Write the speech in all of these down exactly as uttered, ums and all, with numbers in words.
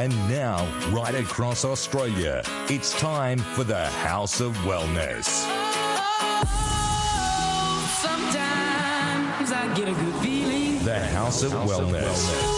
And now, right across Australia, it's time for the House of Wellness. Oh, sometimes I get a good feeling. The House of Wellness.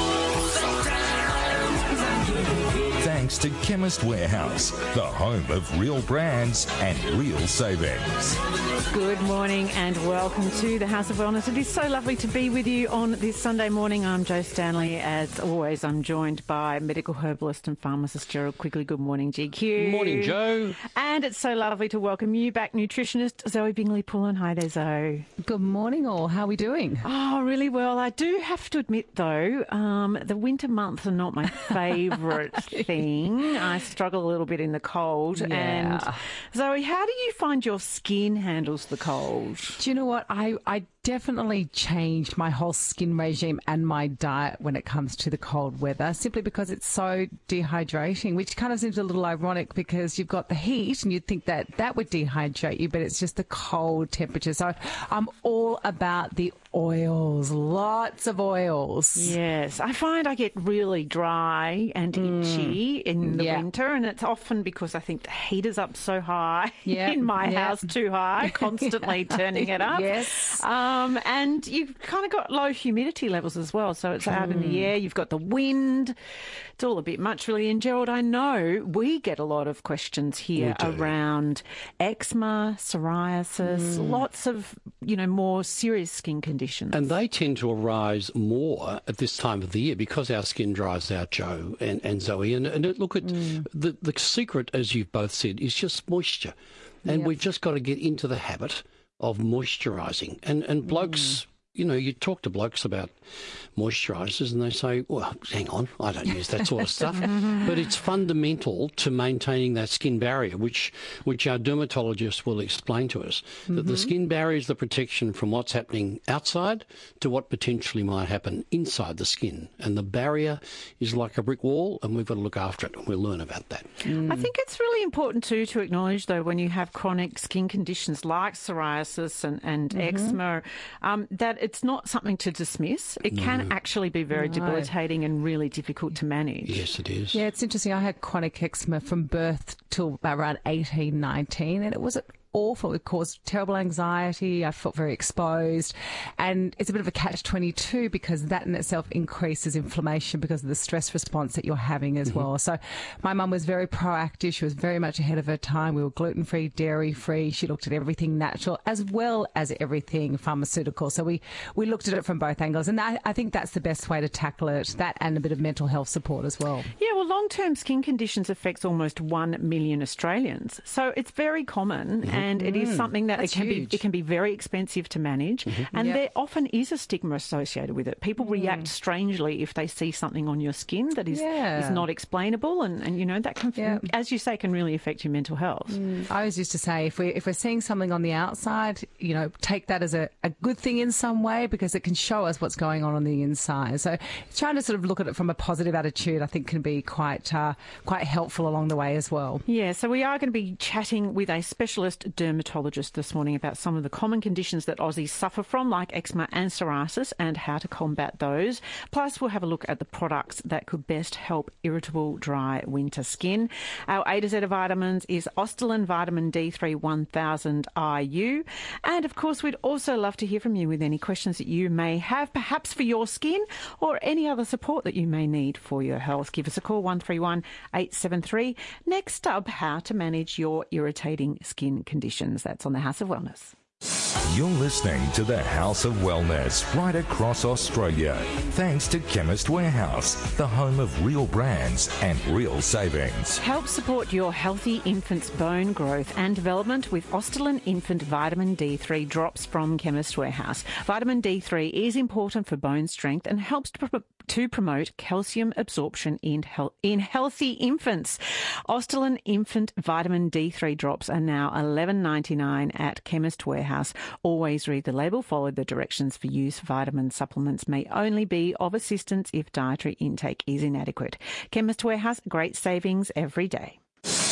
Thanks to Chemist Warehouse, the home of real brands and real savings. Good morning and welcome to the House of Wellness. It is so lovely to be with you on this Sunday morning. I'm Jo Stanley. As always, I'm joined by medical herbalist and pharmacist Gerald Quigley. Good morning, G Q. Morning, Jo. And it's so lovely to welcome you back, nutritionist Zoe Bingley-Pullen. Hi there, Zoe. Good morning, all. How are we doing? Oh, really well. I do have to admit, though, um, the winter months are not my favourite thing. I struggle a little bit in the cold. Yeah. And Zoe, how do you find your skin handles the cold? Do you know what? I, I definitely changed my whole skin regime and my diet when it comes to the cold weather, simply because it's so dehydrating, which kind of seems a little ironic because you've got the heat and you'd think that that would dehydrate you, but it's just the cold temperature. So I'm all about the oils, lots of oils. Yes, I find I get really dry and itchy mm. in the yeah. winter, and it's often because I think the heater's up so high yep. in my yep. house, too high, constantly turning it up. Yes. Um, and you've kind of got low humidity levels as well, so it's out mm. in the air. You've got the wind. It's all a bit much, really. And Gerald, I know we get a lot of questions here around eczema, psoriasis, mm. lots of, you know, more serious skin conditions. And they tend to arise more at this time of the year because our skin dries out, Jo and, and Zoe. And, and look, at mm. the, the secret, as you've both said, is just moisture. And yep. we've just got to get into the habit of moisturising. And, and blokes, mm. you know, you talk to blokes about moisturisers and they say, well, hang on, I don't use that sort of stuff. But it's fundamental to maintaining that skin barrier, which which our dermatologist will explain to us, mm-hmm. that the skin barrier is the protection from what's happening outside to what potentially might happen inside the skin. And the barrier is like a brick wall, and we've got to look after it, and we'll learn about that. Mm. I think it's really important, too, to acknowledge, though, when you have chronic skin conditions like psoriasis and, and mm-hmm. eczema, um, that it's not something to dismiss. It no. can actually be very no. debilitating and really difficult to manage. Yes, it is. Yeah, it's interesting. I had chronic eczema from birth till around eighteen, nineteen, and it was awful. It caused terrible anxiety. I felt very exposed. And it's a bit of a catch twenty-two because that in itself increases inflammation because of the stress response that you're having as mm-hmm. well. So my mum was very proactive. She was very much ahead of her time. We were gluten-free, dairy-free. She looked at everything natural as well as everything pharmaceutical. So we, we looked at it from both angles. And that, I think that's the best way to tackle it, that and a bit of mental health support as well. Yeah, well, long-term skin conditions affects almost one million Australians. So it's very common. Mm-hmm. And it is something that it can huge. be it can be very expensive to manage, mm-hmm. and yep. there often is a stigma associated with it. People mm. react strangely if they see something on your skin that is yeah. is not explainable, and, and you know that can, yep. as you say, can really affect your mental health. Mm. I always used to say if we if we're seeing something on the outside, you know, take that as a, a good thing in some way because it can show us what's going on on the inside. So trying to sort of look at it from a positive attitude, I think, can be quite uh, quite helpful along the way as well. Yeah. So we are going to be chatting with a specialist dermatologist this morning about some of the common conditions that Aussies suffer from, like eczema and psoriasis, and how to combat those. Plus, we'll have a look at the products that could best help irritable, dry winter skin. Our A to Z of vitamins is Ostalin Vitamin D three one thousand I U. And, of course, we'd also love to hear from you with any questions that you may have, perhaps for your skin or any other support that you may need for your health. Give us a call, one three one, eight seven three. Next up, how to manage your irritating skin conditions. That's on the House of Wellness. You're listening to the House of Wellness right across Australia. Thanks to Chemist Warehouse, the home of real brands and real savings. Help support your healthy infant's bone growth and development with Ostalin Infant Vitamin D three drops from Chemist Warehouse. Vitamin D three is important for bone strength and helps to pro- to promote calcium absorption in, he- in healthy infants. Ostalin Infant Vitamin D three drops are now eleven ninety-nine at Chemist Warehouse. Always read the label, follow the directions for use. Vitamin supplements may only be of assistance if dietary intake is inadequate. Chemist Warehouse, great savings every day.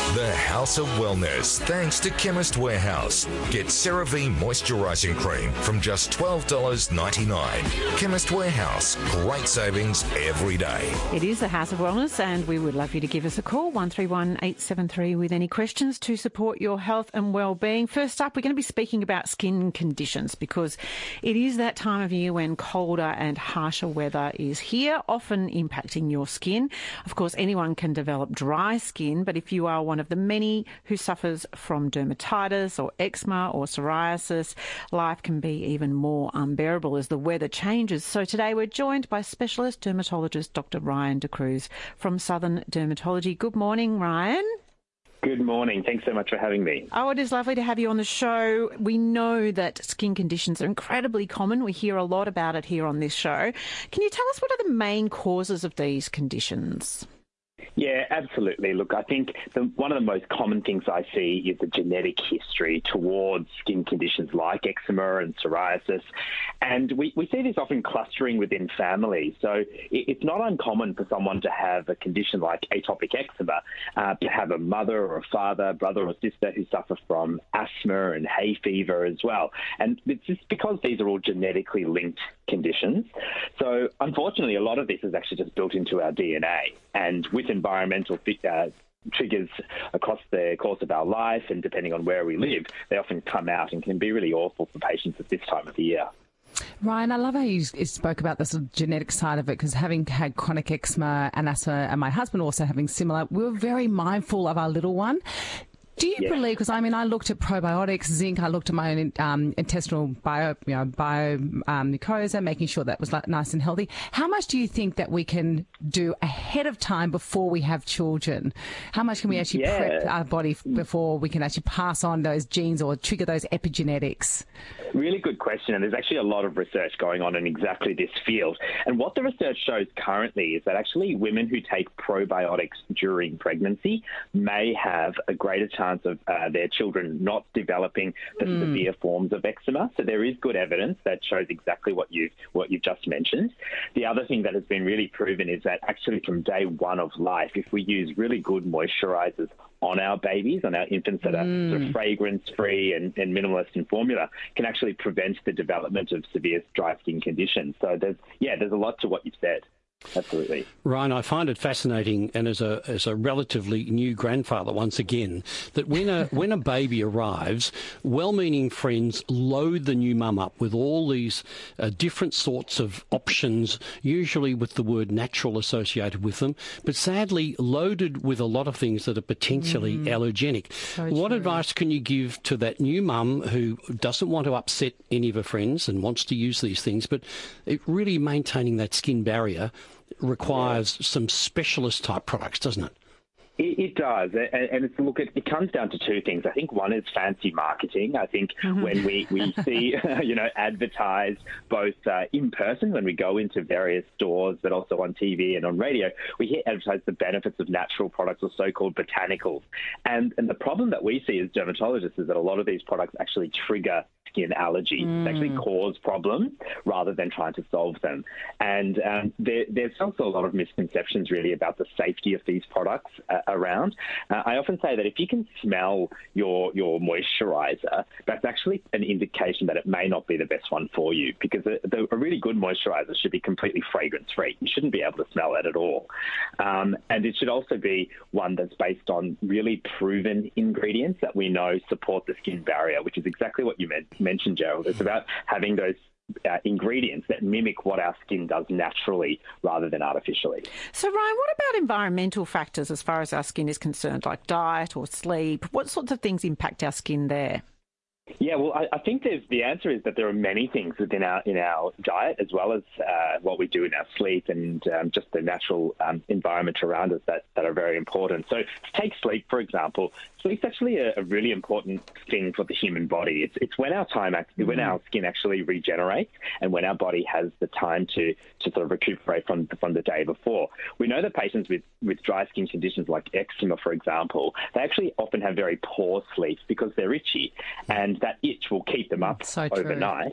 The House of Wellness, thanks to Chemist Warehouse. Get CeraVe Moisturising Cream from just twelve dollars ninety-nine. Chemist Warehouse, great savings every day. It is the House of Wellness, and we would love you to give us a call, one three one eight seven three, with any questions to support your health and well-being. First up, we're going to be speaking about skin conditions, because it is that time of year when colder and harsher weather is here, often impacting your skin. Of course, anyone can develop dry skin, but if you are one of the many who suffers from dermatitis or eczema or psoriasis, life can be even more unbearable as the weather changes. So today we're joined by specialist dermatologist Doctor Ryan De Cruz from Southern Dermatology. Good morning, Ryan. Good morning. Thanks so much for having me. Oh, it is lovely to have you on the show. We know that skin conditions are incredibly common. We hear a lot about it here on this show. Can you tell us what are the main causes of these conditions? Yeah, absolutely. Look, I think the, one of the most common things I see is the genetic history towards skin conditions like eczema and psoriasis. And we, we see this often clustering within families. So it, it's not uncommon for someone to have a condition like atopic eczema, uh, to have a mother or a father, brother or sister who suffer from asthma and hay fever as well. And it's just because these are all genetically linked conditions. So unfortunately, a lot of this is actually just built into our D N A. And with environmental uh, triggers across the course of our life, and depending on where we live, they often come out and can be really awful for patients at this time of the year. Ryan, I love how you spoke about the sort of genetic side of it, because having had chronic eczema and asthma, and my husband also having similar, we were very mindful of our little one. Do you Yeah. believe, because I mean, I looked at probiotics, zinc, I looked at my own um, intestinal bio, you know, bio um, mucosa, making sure that was like, nice and healthy. How much do you think that we can do ahead of time before we have children? How much can we actually Yeah. prep our body f- before we can actually pass on those genes or trigger those epigenetics? Really good question, and there's actually a lot of research going on in exactly this field. And what the research shows currently is that actually women who take probiotics during pregnancy may have a greater chance of uh, their children not developing the mm. severe forms of eczema. So there is good evidence that shows exactly what you've, what you've just mentioned. The other thing that has been really proven is that actually from day one of life, if we use really good moisturizers on our babies, on our infants that are mm. sort of fragrance-free and, and minimalist in formula, can actually prevent the development of severe dry skin conditions. So there's, yeah, there's a lot to what you've said. Absolutely. Ryan, I find it fascinating, and as a as a relatively new grandfather once again, that when a when a baby arrives, well-meaning friends load the new mum up with all these uh, different sorts of options, usually with the word natural associated with them, but sadly loaded with a lot of things that are potentially mm. allergenic. So what true. advice can you give to that new mum who doesn't want to upset any of her friends and wants to use these things, but it really maintaining that skin barrier requires yeah. some specialist type products, doesn't it? It, it does, and, and it's, look, it, it comes down to two things. I think one is fancy marketing. I think mm-hmm. when we, we see, you know, advertised both uh, in person when we go into various stores, but also on T V and on radio, we hear advertised the benefits of natural products or so-called botanicals. And, and the problem that we see as dermatologists is that a lot of these products actually trigger skin allergies. Mm. They actually cause problems rather than trying to solve them. And um, there, there's also a lot of misconceptions really about the safety of these products uh, around. Uh, I often say that if you can smell your, your moisturizer, that's actually an indication that it may not be the best one for you, because a, the, a really good moisturizer should be completely fragrance-free. You shouldn't be able to smell it at all. Um, and it should also be one that's based on really proven ingredients that we know support the skin barrier, which is exactly what you meant. mentioned, Gerald. It's about having those uh, ingredients that mimic what our skin does naturally rather than artificially. So, Ryan, what about environmental factors as far as our skin is concerned, like diet or sleep? What sorts of things impact our skin there? Yeah, well, I, I think there's, the answer is that there are many things within our in our diet, as well as uh, what we do in our sleep and um, just the natural um, environment around us that, that are very important. So to take sleep, for example, sleep's actually a, a really important thing for the human body. It's it's when our time, mm-hmm. when our skin actually regenerates and when our body has the time to, to sort of recuperate from, from the day before. We know that patients with, with dry skin conditions like eczema, for example, they actually often have very poor sleep because they're itchy, and that itch will keep them up so overnight.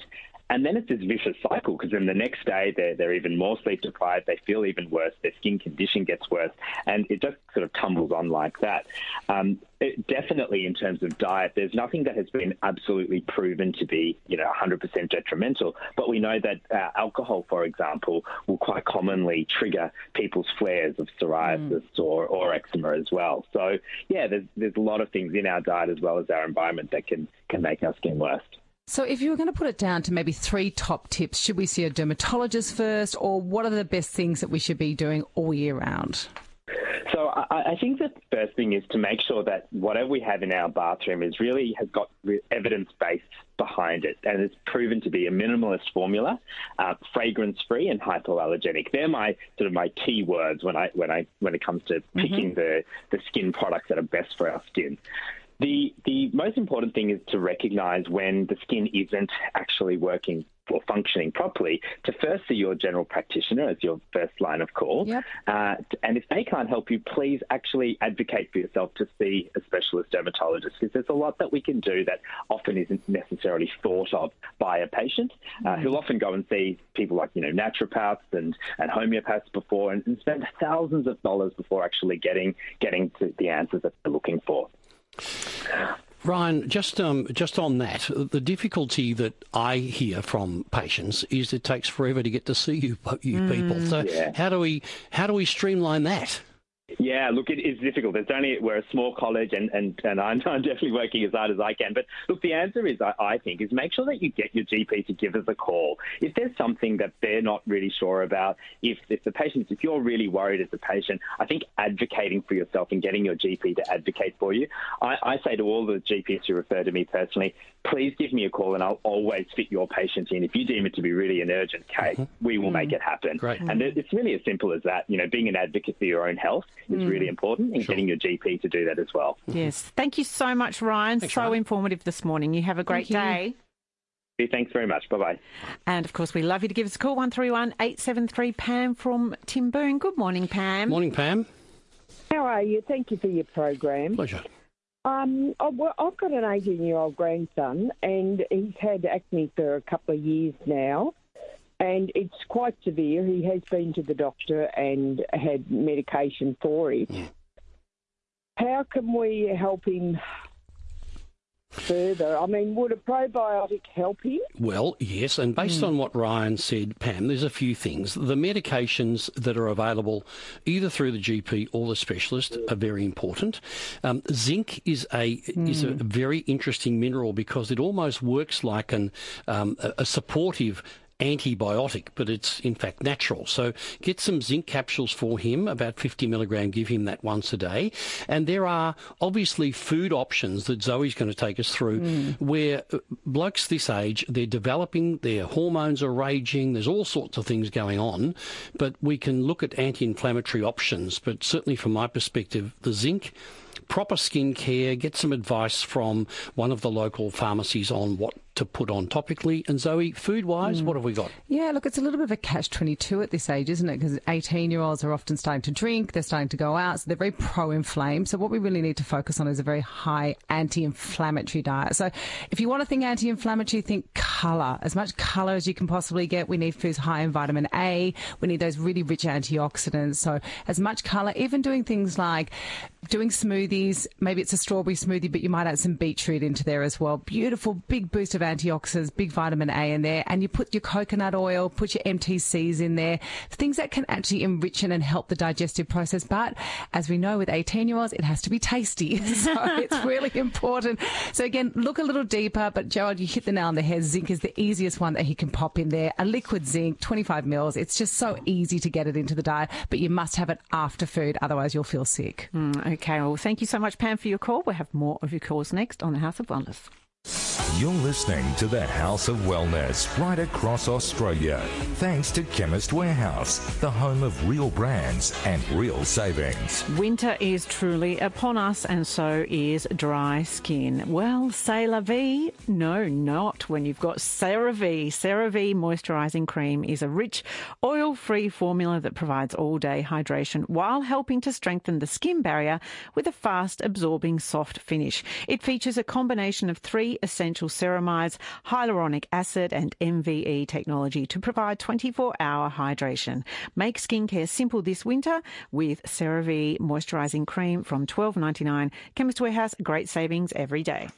And then it's this vicious cycle, because then the next day they're, they're even more sleep deprived, they feel even worse, their skin condition gets worse, and it just sort of tumbles on like that. Um, it, definitely in terms of diet, there's nothing that has been absolutely proven to be, you know, one hundred percent detrimental, but we know that uh, alcohol, for example, will quite commonly trigger people's flares of psoriasis mm. or, or eczema as well. So, yeah, there's, there's a lot of things in our diet as well as our environment that can, can make our skin worse. So if you were going to put it down to maybe three top tips, should we see a dermatologist first, or what are the best things that we should be doing all year round? So I, I think the first thing is to make sure that whatever we have in our bathroom is really has got evidence-based behind it, and it's proven to be a minimalist formula, uh, fragrance-free and hypoallergenic. They're my sort of my key words when I when I when it comes to picking mm-hmm. the the skin products that are best for our skin. The the most important thing is to recognise when the skin isn't actually working or functioning properly, to first see your general practitioner as your first line of call. Yep. Uh, and if they can't help you, please actually advocate for yourself to see a specialist dermatologist, because there's a lot that we can do that often isn't necessarily thought of by a patient, uh, mm. who'll often go and see people like, you know, naturopaths and, and homeopaths before and, and spend thousands of dollars before actually getting, getting to the answers that they're looking for. Ryan, just um, just on that, the difficulty that I hear from patients is it takes forever to get to see you, you mm, people. So yeah. how do we how do we streamline that? Yeah, look, it is difficult. There's only we're a small college, and, and, and I'm, I'm definitely working as hard as I can. But look, the answer is, I, I think, is make sure that you get your G P to give us a call if there's something that they're not really sure about. If if the patient, if you're really worried as a patient, I think advocating for yourself and getting your G P to advocate for you. I, I say to all the G Ps who refer to me personally, please give me a call, and I'll always fit your patient in. If you deem it to be really an urgent case, mm-hmm. we will mm-hmm. make it happen. Great. And it's really as simple as that. You know, being an advocate for your own health is mm. really important, and sure. getting your G P to do that as well. Yes. Thank you so much, Ryan. Thanks, so Ryan. informative this morning. You have a great day. Thanks very much. Bye-bye. And, of course, we love you to give us a call, one three one, eight seven three, P A M from Timboon. Good morning, Pam. Morning, Pam. How are you? Thank you for your program. Pleasure. Um, I've got an eighteen-year-old grandson, and he's had acne for a couple of years now, and it's quite severe. He has been to the doctor and had medication for it. Yeah. How can we help him further? I mean, would a probiotic help him? Well, yes, and based mm. on what Ryan said, Pam, there's a few things. The medications that are available either through the G P or the specialist are very important. Um, zinc is a mm. is a very interesting mineral because it almost works like an um, a, a supportive antibiotic, but it's in fact natural. So get some zinc capsules for him, about fifty milligram, give him that once a day. And there are obviously food options that Zoe's going to take us through mm. where blokes this age, they're developing, their hormones are raging, there's all sorts of things going on, but we can look at anti-inflammatory options. But certainly from my perspective, the zinc, proper skin care, get some advice from one of the local pharmacies on what to put on topically. And Zoe, food-wise, mm. what have we got? Yeah, look, it's a little bit of a catch twenty-two at this age, isn't it? Because eighteen-year-olds are often starting to drink, they're starting to go out, so they're very pro-inflamed. So what we really need to focus on is a very high anti-inflammatory diet. So if you want to think anti-inflammatory, think colour. As much colour as you can possibly get. We need foods high in vitamin A. We need those really rich antioxidants. So as much colour, even doing things like doing smoothies. Maybe it's a strawberry smoothie, but you might add some beetroot into there as well. Beautiful, big boost of antioxidants, big vitamin A in there. And you put your coconut oil, put your M T Cs in there, things that can actually enrich and help the digestive process. But as we know with eighteen-year-olds, it has to be tasty. So it's really important. So again, look a little deeper. But Gerald, you hit the nail on the head. Zinc is the easiest one that he can pop in there. A liquid zinc, twenty-five mils. It's just so easy to get it into the diet, but you must have it after food. Otherwise, you'll feel sick. Mm, okay, well, thank you so much, Pam, for your call. We'll have more of your calls next on the House of Wellness. You're listening to the House of Wellness right across Australia. Thanks to Chemist Warehouse, the home of real brands and real savings. Winter is truly upon us, and so is dry skin. Well, c'est la vie? No, not when you've got CeraVe. CeraVe Moisturising Cream is a rich, oil-free formula that provides all-day hydration while helping to strengthen the skin barrier with a fast-absorbing soft finish. It features a combination of three essential essential ceramides, hyaluronic acid and M V E technology to provide twenty-four hour hydration. Make skincare simple this winter with CeraVe moisturising cream from twelve dollars ninety-nine. Chemist Warehouse, great savings every day.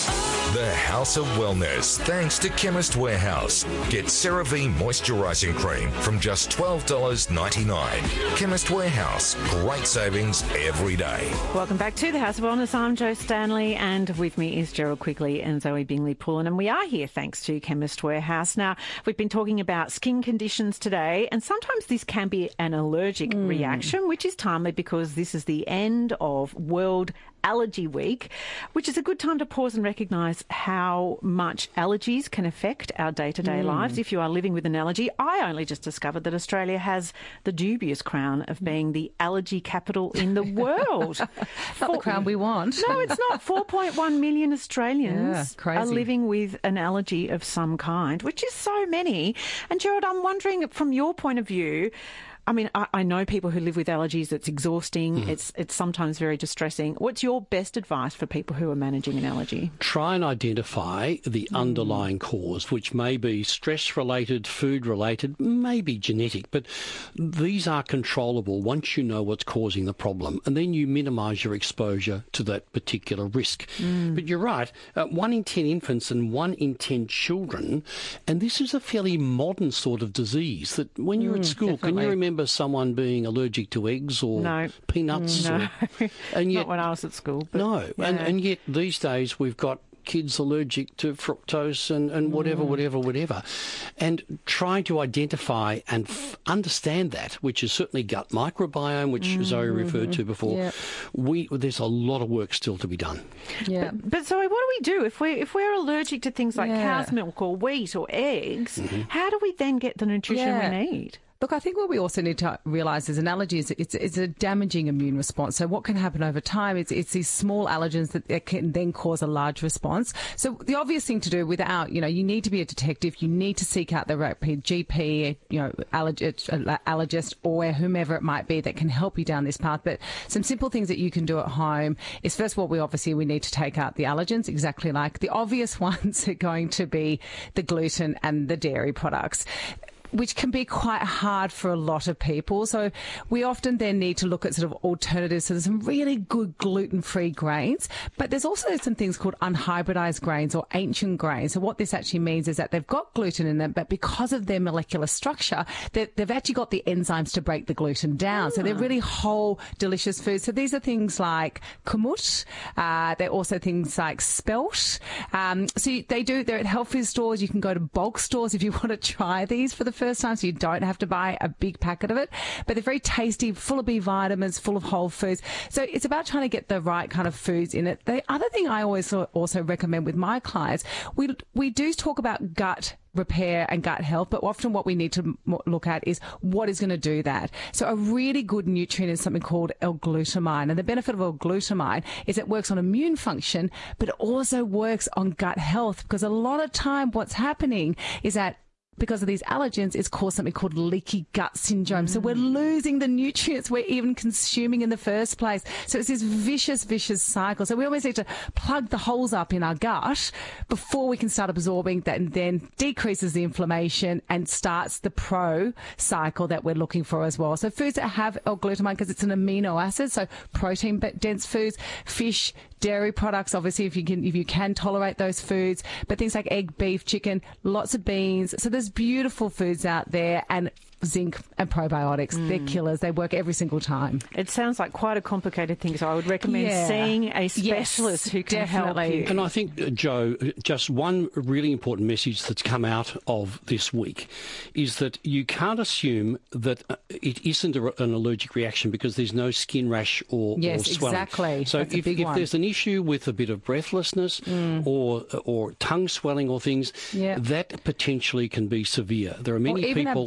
The House of Wellness, thanks to Chemist Warehouse. Get CeraVe moisturising cream from just twelve dollars ninety-nine. Chemist Warehouse, great savings every day. Welcome back to the House of Wellness. I'm Jo Stanley, and with me is Gerald Quigley and Zoe Bingley-Pullen, and we are here thanks to Chemist Warehouse. Now, we've been talking about skin conditions today, and sometimes this can be an allergic mm. reaction, which is timely because this is the end of World Allergy Week, which is a good time to pause and recognise how much allergies can affect our day-to-day mm. lives. If you are living with an allergy, I only just discovered that Australia has the dubious crown of being the allergy capital in the world. Not For, the crown we want. No, it's not. four point one million Australians yeah, are living with an allergy of some kind, which is so many. And Gerald, I'm wondering, from your point of view, I mean, I, I know people who live with allergies. It's exhausting. Mm. It's it's sometimes very distressing. What's your best advice for people who are managing an allergy? Try and identify the mm. underlying cause, which may be stress-related, food-related, maybe genetic, but these are controllable once you know what's causing the problem, and then you minimise your exposure to that particular risk. Mm. But you're right, uh, one in ten infants and one in ten children, and this is a fairly modern sort of disease that when you're mm, at school, definitely. can you remember someone being allergic to eggs or no. peanuts? No, or, and yet, not when I was at school. But, no, yeah. and, and yet these days we've got kids allergic to fructose and, and whatever, mm. whatever, whatever. And trying to identify and f- understand that, which is certainly gut microbiome, which mm. Zoe referred to before, yeah. we there's a lot of work still to be done. Yeah. But, but Zoe, what do we do if we if we're allergic to things like yeah. cow's milk or wheat or eggs? Mm-hmm. How do we then get the nutrition yeah. we need? Look, I think what we also need to realise is an allergy is it's, it's a damaging immune response. So what can happen over time is it's these small allergens that can then cause a large response. So the obvious thing to do without, you know, you need to be a detective. You need to seek out the right G P, you know, allergist, allergist or whomever it might be that can help you down this path. But some simple things that you can do at home is, first of all, we obviously we need to take out the allergens, exactly like the obvious ones are going to be the gluten and the dairy products, which can be quite hard for a lot of people. So we often then need to look at sort of alternatives. So there's some really good gluten-free grains, but there's also some things called unhybridized grains or ancient grains. So what this actually means is that they've got gluten in them, but because of their molecular structure, they've actually got the enzymes to break the gluten down. Oh. So they're really whole, delicious foods. So these are things like kumut. Uh, they're also things like spelt. Um, so they do, they're at health food stores. You can go to bulk stores if you want to try these for the first time, so you don't have to buy a big packet of it. But they're very tasty, full of B vitamins, full of whole foods. So it's about trying to get the right kind of foods in it. The other thing I always also recommend with my clients, we we do talk about gut repair and gut health, but often what we need to look at is what is going to do that. So a really good nutrient is something called L-glutamine, and the benefit of L-glutamine is it works on immune function, but it also works on gut health, because a lot of time what's happening is that because of these allergens, it's caused something called leaky gut syndrome. Mm. So we're losing the nutrients we're even consuming in the first place. So it's this vicious, vicious cycle. So we always need to plug the holes up in our gut before we can start absorbing that, and then decreases the inflammation and starts the pro cycle that we're looking for as well. So foods that have L-glutamine, because it's an amino acid, so protein-dense foods, fish, dairy products, obviously, if you can if you can tolerate those foods, but things like egg, beef, chicken, lots of beans. So there's beautiful foods out there, and zinc and probiotics. Mm. They're killers. They work every single time. It sounds like quite a complicated thing, so I would recommend yeah. seeing a specialist yes, who can definitely. help you. And I think, uh, Jo, just one really important message that's come out of this week is that you can't assume that uh, it isn't a, an allergic reaction because there's no skin rash or, yes, or swelling. Exactly. So That's if, if there's an issue with a bit of breathlessness mm. or or tongue swelling or things, yeah. that potentially can be severe. There are many or even people... Abdo-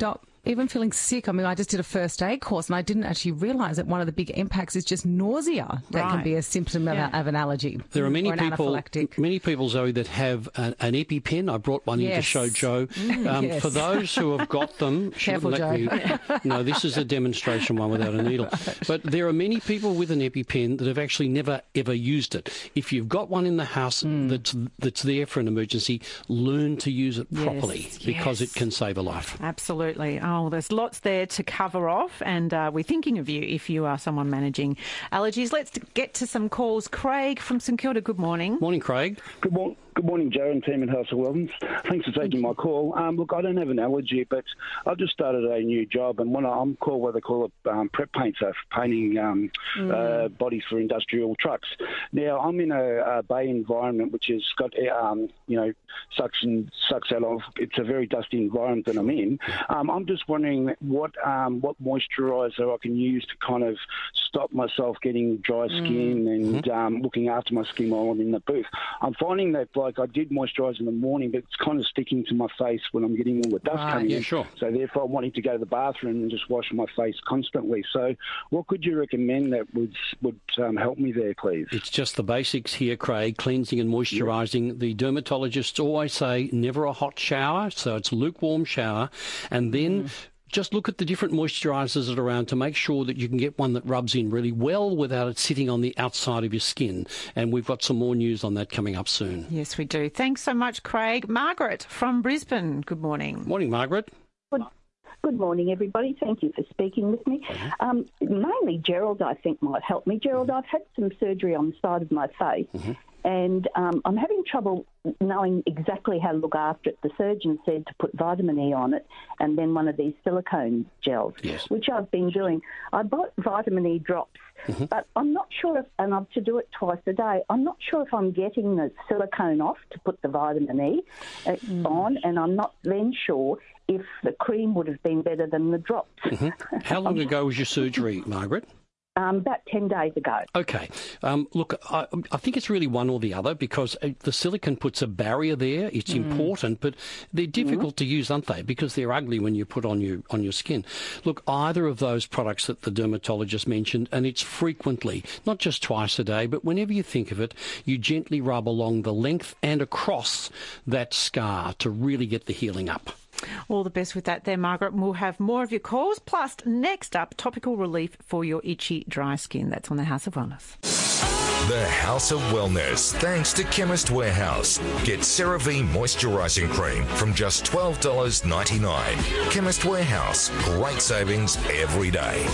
even feeling sick. I mean, I just did a first aid course and I didn't actually realise that one of the big impacts is just nausea. That Right. can be a symptom Yeah. of, of an allergy. There are many or an people, anaphylactic. many people, Zoe, that have an, an EpiPen. I brought one in to Yes. show Joe. Um, yes. For those who have got them, she Careful, wouldn't let me. No, this is a demonstration one without a needle. But there are many people with an EpiPen that have actually never ever used it. If you've got one in the house Mm. that's that's there for an emergency, learn to use it properly Yes, because yes. it can save a life. Absolutely. Oh, there's lots there to cover off, and uh, we're thinking of you if you are someone managing allergies. Let's get to some calls. Craig from St Kilda, good morning. Morning, Craig. Good morning. Good morning, Joe and team at House of Wellness. Thanks for taking my call. Um, look, I don't have an allergy, but I've just started a new job, and when I'm called what they call a um, prep painter, for painting um, mm. uh, bodies for industrial trucks. Now, I'm in a, a bay environment which has got, um, you know, suction sucks out of. It's a very dusty environment that I'm in. Um, I'm just wondering what um, what moisturiser I can use to kind of stop myself getting dry skin mm. and mm-hmm. um, looking after my skin while I'm in the booth. I'm finding that, like, I did moisturise in the morning, but it's kind of sticking to my face when I'm getting all the dust right, coming yeah, in. Sure. So therefore, I'm wanting to go to the bathroom and just wash my face constantly. So what could you recommend that would would um, help me there, please? It's just the basics here, Craig, cleansing and moisturising. Yep. The dermatologists always say never a hot shower, so it's a lukewarm shower, and then mm. just look at the different moisturisers that are around to make sure that you can get one that rubs in really well without it sitting on the outside of your skin. And we've got some more news on that coming up soon. Yes, we do. Thanks so much, Craig. Margaret from Brisbane, good morning. Morning, Margaret. Good, good morning, everybody. Thank you for speaking with me. Mm-hmm. Um, mainly Gerald, I think, might help me. Gerald, mm-hmm. I've had some surgery on the side of my face. Mm-hmm. And um, I'm having trouble knowing exactly how to look after it. The surgeon said to put vitamin E on it and then one of these silicone gels, yes. which I've been doing. I bought vitamin E drops, mm-hmm. but I'm not sure if, and I've to do it twice a day, I'm not sure if I'm getting the silicone off to put the vitamin E uh, mm. on, and I'm not then sure if the cream would have been better than the drops. Mm-hmm. How long ago was your surgery, Margaret? Um, about ten days ago. Okay. Um, look, I, I think it's really one or the other because the silicone puts a barrier there. It's mm. important, but they're difficult mm. to use, aren't they? Because they're ugly when you put on your on your skin. Look, either of those products that the dermatologist mentioned, and it's frequently, not just twice a day, but whenever you think of it, you gently rub along the length and across that scar to really get the healing up. All the best with that there, Margaret. We'll have more of your calls. Plus, next up, topical relief for your itchy, dry skin. That's on the House of Wellness. The House of Wellness, thanks to Chemist Warehouse. Get CeraVe Moisturising Cream from just twelve dollars ninety-nine. Chemist Warehouse, great savings every day.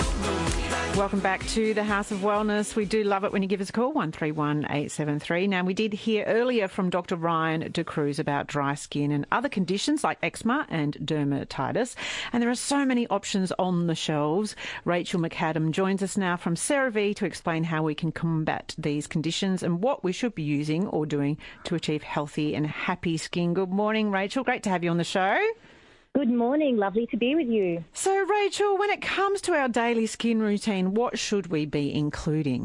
Welcome back to the House of Wellness. We do love it when you give us a call, one three one eight seven three. Now, we did hear earlier from Doctor Ryan De Cruz about dry skin and other conditions like eczema and dermatitis. And there are so many options on the shelves. Rachel McAdam joins us now from CeraVe to explain how we can combat these conditions and what we should be using or doing to achieve healthy and happy skin. Good morning, Rachel. Great to have you on the show. Good morning. Lovely to be with you. So, Rachel, when it comes to our daily skin routine, what should we be including?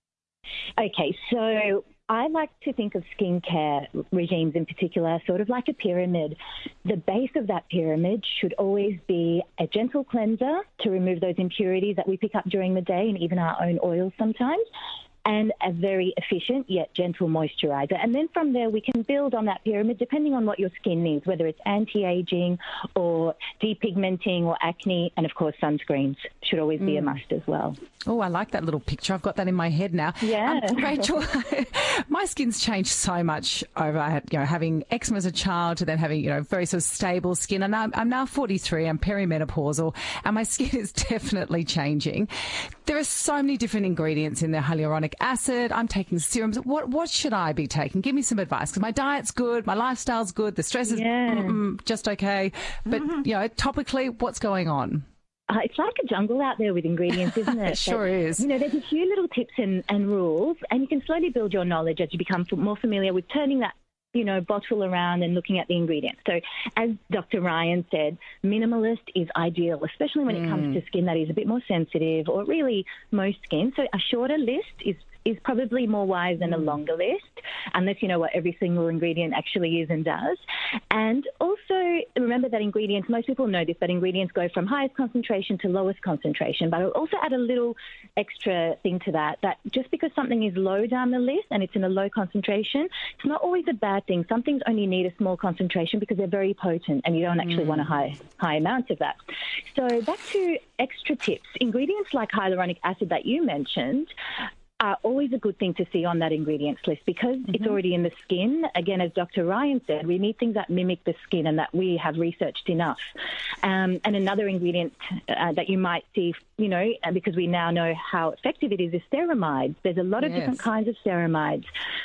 Okay, so I like to think of skincare regimes in particular sort of like a pyramid. The base of that pyramid should always be a gentle cleanser to remove those impurities that we pick up during the day and even our own oils sometimes, and a very efficient yet gentle moisturiser. And then from there, we can build on that pyramid depending on what your skin needs, whether it's anti-aging or depigmenting or acne. And, of course, sunscreens should always be mm. a must as well. Oh, I like that little picture. I've got that in my head now. Yeah. Um, Rachel, my skin's changed so much over, you know, having eczema as a child to then having, you know, very sort of stable skin. And I'm, I'm now forty-three. I'm perimenopausal, and my skin is definitely changing. There are so many different ingredients in there. Hyaluronic acid. I'm taking serums. What what should I be taking? Give me some advice, because my diet's good, my lifestyle's good, the stress is yeah. mm, just okay. But, mm-hmm. you know, topically, what's going on? Uh, it's like a jungle out there with ingredients, isn't it? It sure that, is. You know, there's a few little tips and, and rules, and you can slowly build your knowledge as you become more familiar with turning that, you know, bottle around and looking at the ingredients. So as Doctor Ryan said, minimalist is ideal, especially when mm. it comes to skin that is a bit more sensitive, or really most skin. So a shorter list is is probably more wise than a longer list, unless you know what every single ingredient actually is and does. And also remember that ingredients, most people know this, but ingredients go from highest concentration to lowest concentration. But I'll also add a little extra thing to that, that just because something is low down the list and it's in a low concentration, it's not always a bad thing. Some things only need a small concentration because they're very potent and you don't actually mm. want a high, high amount of that. So back to extra tips. Ingredients like hyaluronic acid that you mentioned are always a good thing to see on that ingredients list because mm-hmm. it's already in the skin. Again, as Doctor Ryan said, we need things that mimic the skin and that we have researched enough. Um, and another ingredient uh, that you might see, you know, because we now know how effective it is, is ceramides. There's a lot of yes. different kinds of ceramides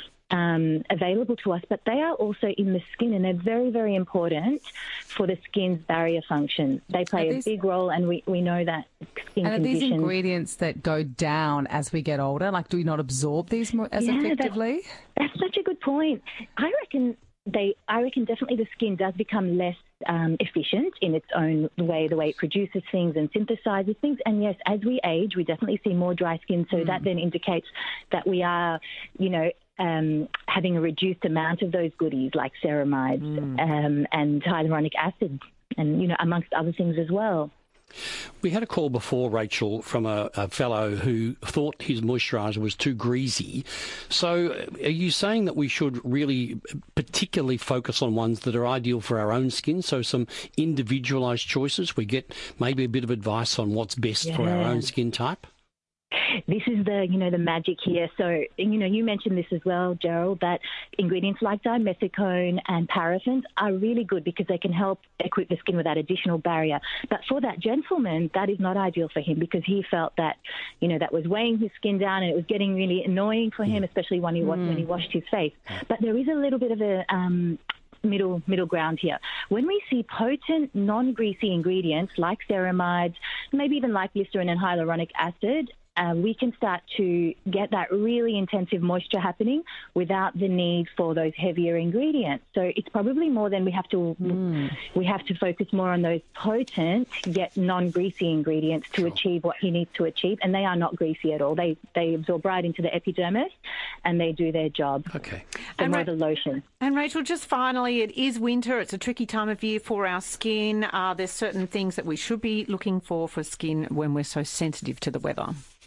Um, available to us, but they are also in the skin and they're very, very important for the skin's barrier function. They play these, a big role and we, we know that skin And are conditions... these ingredients that go down as we get older? Like, do we not absorb these more as yeah, effectively? That's, that's such a good point. I reckon they, I reckon definitely the skin does become less Um, efficient in its own way, the way it produces things and synthesizes things. And yes, as we age, we definitely see more dry skin. So mm. that then indicates that we are, you know, um, having a reduced amount of those goodies like ceramides mm. um, and hyaluronic acid and, you know, amongst other things as well. We had a call before, Rachel, from a, a fellow who thought his moisturiser was too greasy. So are you saying that we should really particularly focus on ones that are ideal for our own skin, so some individualised choices? We get maybe a bit of advice on what's best yeah. for our own skin type? This is the, you know, the magic here. So, you know, you mentioned this as well, Gerald, that ingredients like dimethicone and paraffins are really good because they can help equip the skin with that additional barrier. But for that gentleman, that is not ideal for him because he felt that, you know, that was weighing his skin down and it was getting really annoying for him, especially when he, mm. when he washed his face. But there is a little bit of a... Um, middle middle ground here. When we see potent, non-greasy ingredients like ceramides, maybe even like glycerin and hyaluronic acid, uh, we can start to get that really intensive moisture happening without the need for those heavier ingredients. So it's probably more than we have to mm. we have to focus more on those potent yet non-greasy ingredients to sure. achieve what he needs to achieve. And they are not greasy at all. They they absorb right into the epidermis and they do their job. Okay. They're and more Ra- the lotion. And Rachel, just finally, it is winter. It's a tricky time of year for our skin. Are there certain things that we should be looking for for skin when we're so sensitive to the weather?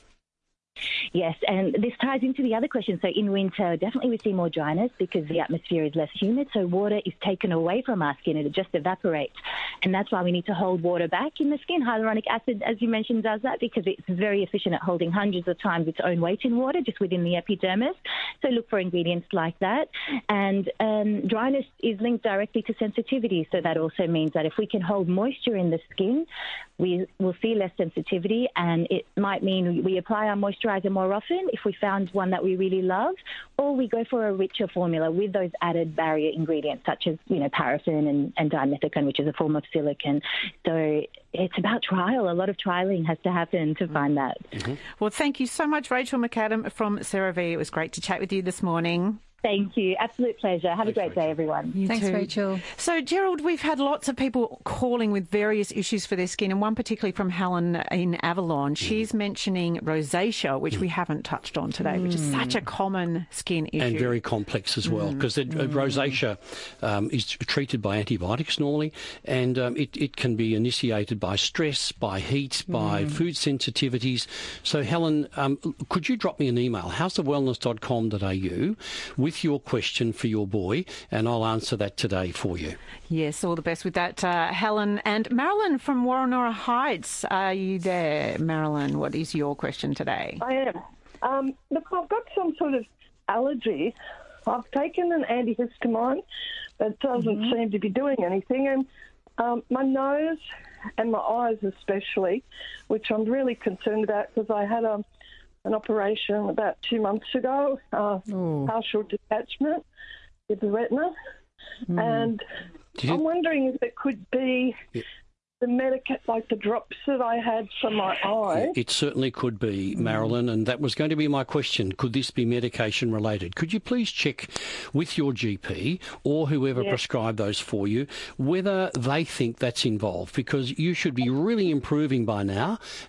Yes, and this ties into the other question. So in winter, definitely we see more dryness because the atmosphere is less humid, so water is taken away from our skin and it just evaporates. And that's why we need to hold water back in the skin. Hyaluronic acid, as you mentioned, does that because it's very efficient at holding hundreds of times its own weight in water just within the epidermis. So look for ingredients like that. And um, dryness is linked directly to sensitivity, so that also means that if we can hold moisture in the skin, we will see less sensitivity, and it might mean we apply our moisturiser more often if we found one that we really love, or we go for a richer formula with those added barrier ingredients such as, you know, paraffin and, and dimethicone, which is a form of silicone. So it's about trial. A lot of trialling has to happen to find that. Mm-hmm. Well, thank you so much, Rachel McAdam from CeraVe. It was great to chat with you this morning. Thank you. Absolute pleasure. Have Thanks, a great Rachel. day, everyone. You Thanks, too. Rachel. So, Gerald, we've had lots of people calling with various issues for their skin, and one particularly from Helen in Avalon. She's mentioning rosacea, which we haven't touched on today, which is such a common skin issue. And very complex as well, because mm. mm. rosacea um, is treated by antibiotics normally, and um, it, it can be initiated by stress, by heat, by mm. food sensitivities. So, Helen, um, could you drop me an email, house of wellness dot com dot a u, with your question for your boy, and I'll answer that today for you. Yes, all the best with that, uh, Helen. And Marilyn from Warrenora Heights, are you there, Marilyn? What is your question today? I am. Um, look, I've got some sort of allergy. I've taken an antihistamine, but it doesn't mm-hmm. seem to be doing anything. And um, my nose and my eyes especially, which I'm really concerned about because I had a an operation about two months ago, uh, partial detachment with the retina. Mm. And you... I'm wondering if it could be yeah. the medica- like the drops that I had for my eye. It certainly could be, Marilyn, and that was going to be my question. Could this be medication related? Could you please check with your G P or whoever yeah. prescribed those for you whether they think that's involved, because you should be really improving by now, and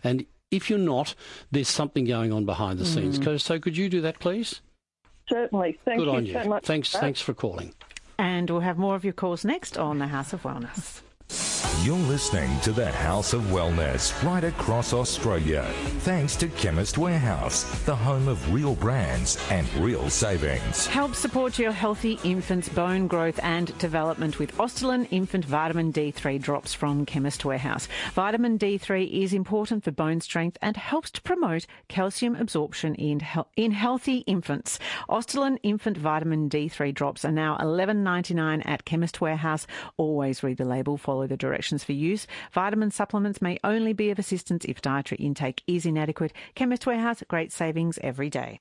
If you're not, there's something going on behind the Mm. scenes. So, so could you do that, please? Certainly. Thank Good you on you. so much. Thanks, for that. thanks for calling. And we'll have more of your calls next on the House of Wellness. You're listening to the House of Wellness right across Australia. Thanks to Chemist Warehouse, the home of real brands and real savings. Help support your healthy infant's bone growth and development with Osterlin Infant Vitamin D three drops from Chemist Warehouse. Vitamin D three is important for bone strength and helps to promote calcium absorption in, he- in healthy infants. Osterlin Infant Vitamin D three drops are now eleven ninety-nine at Chemist Warehouse. Always read the label, follow the directions for use. Vitamin supplements may only be of assistance if dietary intake is inadequate. Chemist Warehouse, great savings every day.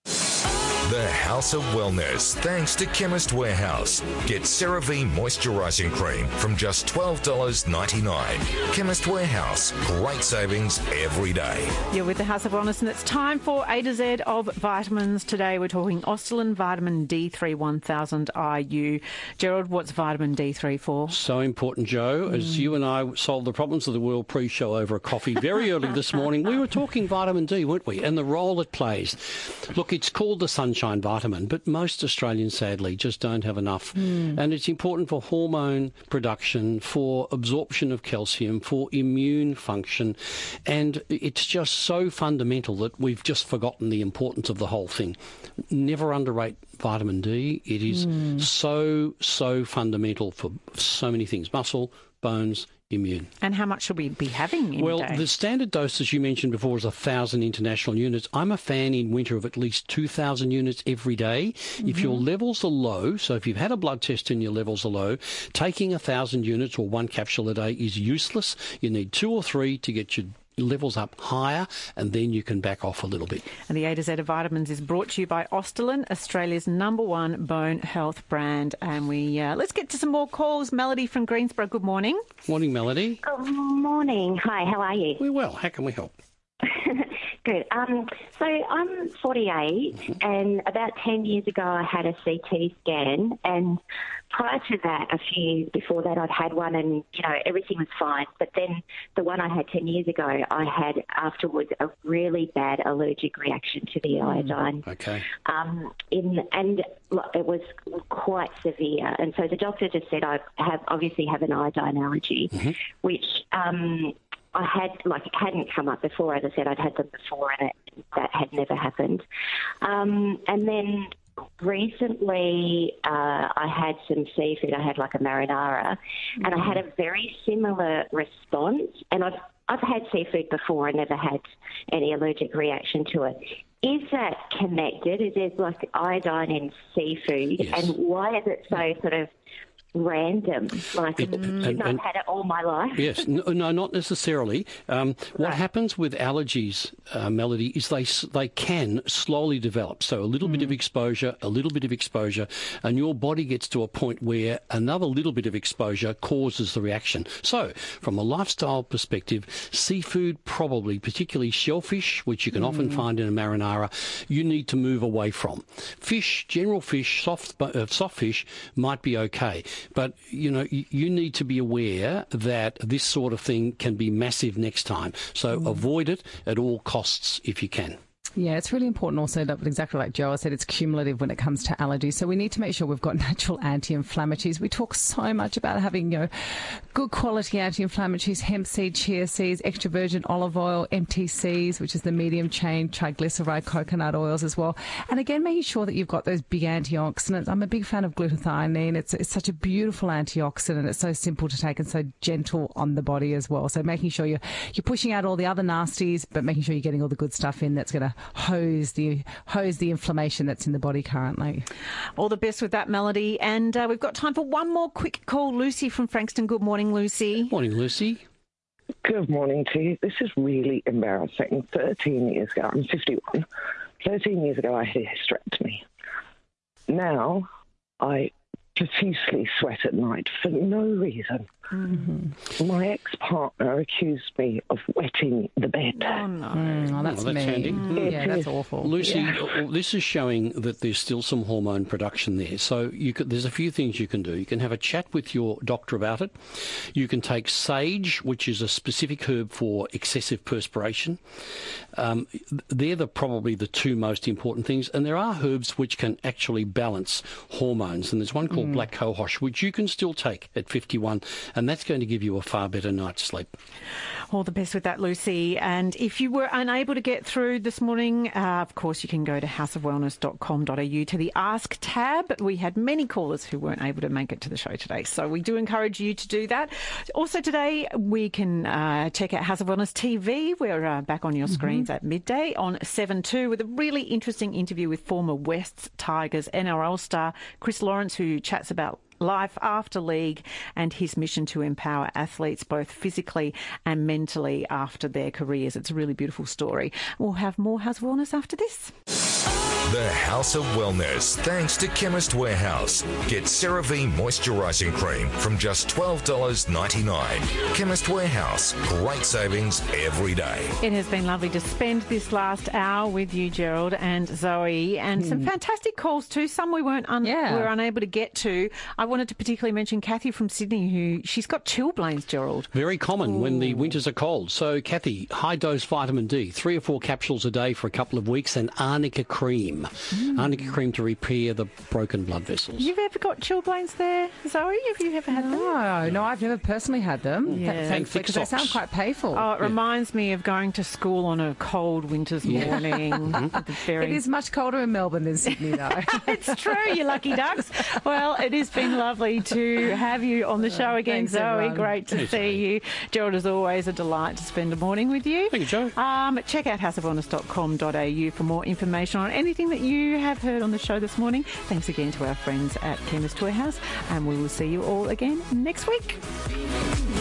The House of Wellness, thanks to Chemist Warehouse. Get CeraVe Moisturising Cream from just twelve dollars ninety-nine. Chemist Warehouse, great savings every day. You're with the House of Wellness, and it's time for A to Z of vitamins. Today we're talking Osterlin Vitamin D three one thousand I U. Gerald, what's vitamin D three for? So important, Joe. As you and I solved the problems of the world pre-show over a coffee very early this morning, we were talking vitamin D, weren't we? And the role it plays. Look, it's called the sunshine vitamin, but most Australians, sadly, just don't have enough. Mm. And it's important for hormone production, for absorption of calcium, for immune function. And it's just so fundamental that we've just forgotten the importance of the whole thing. Never underrate vitamin D. It is mm. so, so fundamental for so many things. Muscle, bones, immune. And how much should we be having in well, a day? The standard dose, as you mentioned before, is one thousand international units. I'm a fan in winter of at least two thousand units every day. Mm-hmm. If your levels are low, so if you've had a blood test and your levels are low, taking one thousand units or one capsule a day is useless. You need two or three to get your levels up higher, and then you can back off a little bit. And the A to Z of vitamins is brought to you by Osterlin, Australia's number one bone health brand. And we uh, let's get to some more calls. Melody from Greensboro, good morning. Morning, Melody. Good morning. Hi, how are you? We're well. How can we help? Good. Um, so I'm forty-eight, mm-hmm. and about ten years ago I had a C T scan, and prior to that, a few years before that, I'd had one, and you know everything was fine. But then the one I had ten years ago, I had afterwards a really bad allergic reaction to the mm. iodine. Okay. Um, in and it was quite severe, and so the doctor just said I have obviously have an iodine allergy, mm-hmm. which. Um, I had, like, it hadn't come up before. As I said, I'd had them before, and it, that had never happened. Um, and then recently uh, I had some seafood. I had, like, a marinara, mm-hmm. and I had a very similar response. And I've, I've had seafood before and never had any allergic reaction to it. Is that connected? Is there, like, iodine in seafood? Yes. And why is it so sort of random, like it, mm, and, I've and, had it all my life. Yes, no, no not necessarily. Um, what right. happens with allergies, uh, Melody, is they they can slowly develop. So a little mm. bit of exposure, a little bit of exposure, and your body gets to a point where another little bit of exposure causes the reaction. So from a lifestyle perspective, seafood probably, particularly shellfish, which you can mm. often find in a marinara, you need to move away from. Fish, general fish, soft uh, soft fish might be okay. But, you know, you, you need to be aware that this sort of thing can be massive next time. So mm. avoid it at all costs if you can. Yeah, it's really important also that exactly like Joel said, it's cumulative when it comes to allergies. So we need to make sure we've got natural anti-inflammatories. We talk so much about having, you know, good quality anti-inflammatories, hemp seed, chia seeds, extra virgin olive oil, M T Cs, which is the medium chain triglyceride coconut oils as well. And again, making sure that you've got those big antioxidants. I'm a big fan of glutathione. It's, it's such a beautiful antioxidant. It's so simple to take and so gentle on the body as well. So making sure you're, you're pushing out all the other nasties, but making sure you're getting all the good stuff in that's going to hose the hose the inflammation that's in the body currently. All the best with that, Melody. And uh, we've got time for one more quick call. Lucy from Frankston. Good morning, Lucy. Morning, Lucy. Good morning to you. This is really embarrassing. thirteen years ago, I'm fifty-one. thirteen years ago, I had a hysterectomy. Now, I profusely sweat at night for no reason. Mm-hmm. My ex-partner accused me of wetting the bed. Oh, no. Mm, oh, that's, Oh, that's mean. handy. Mm, yeah, It that's is. awful. Lucy, Yeah. uh, this is showing that there's still some hormone production there. So you could, there's a few things you can do. You can have a chat with your doctor about it. You can take sage, which is a specific herb for excessive perspiration. Um, they're the, probably the two most important things. And there are herbs which can actually balance hormones. And there's one called Mm. black cohosh, which you can still take at fifty-one. And that's going to give you a far better night's sleep. All the best with that, Lucy. And if you were unable to get through this morning, uh, of course, you can go to house of wellness dot com dot a u to the Ask tab. We had many callers who weren't able to make it to the show today, so we do encourage you to do that. Also today, we can uh, check out House of Wellness T V. We're uh, back on your screens at midday on seven two with a really interesting interview with former Wests Tigers N R L star Chris Lawrence, who chats about life after league and his mission to empower athletes both physically and mentally after their careers. It's a really beautiful story. We'll have more House of Wellness after this. The House of Wellness, thanks to Chemist Warehouse. Get CeraVe Moisturising Cream from just twelve dollars ninety-nine. Chemist Warehouse, great savings every day. It has been lovely to spend this last hour with you, Gerald and Zoe, and some fantastic calls too. Some we weren't un- Yeah. were unable to get to. I wanted to particularly mention Kathy from Sydney, who she's got chilblains, Gerald. Very common when the winters are cold. So, Kathy, high-dose vitamin D, three or four capsules a day for a couple of weeks, and arnica cream. Arnica cream to repair the broken blood vessels. You've ever got chilblains there, Zoe? Have you ever had them? No, no, I've never personally had them. Yeah. Th- And Thankfully, thick because they sound socks. quite painful. Oh, it reminds me of going to school on a cold winter's morning. At the very... It is much colder in Melbourne than Sydney, though. It's true, you lucky ducks. Well, it has been lovely to have you on the show again, Thanks, Zoe. everyone. Great to Thanks, see mate. you. Gerald, as always, a delight to spend a morning with you. Thank you, Joe. Um, check out house of wellness dot com dot a u for more information on anything that you have heard on the show this morning. Thanks again to our friends at Chemist Warehouse, and we will see you all again next week.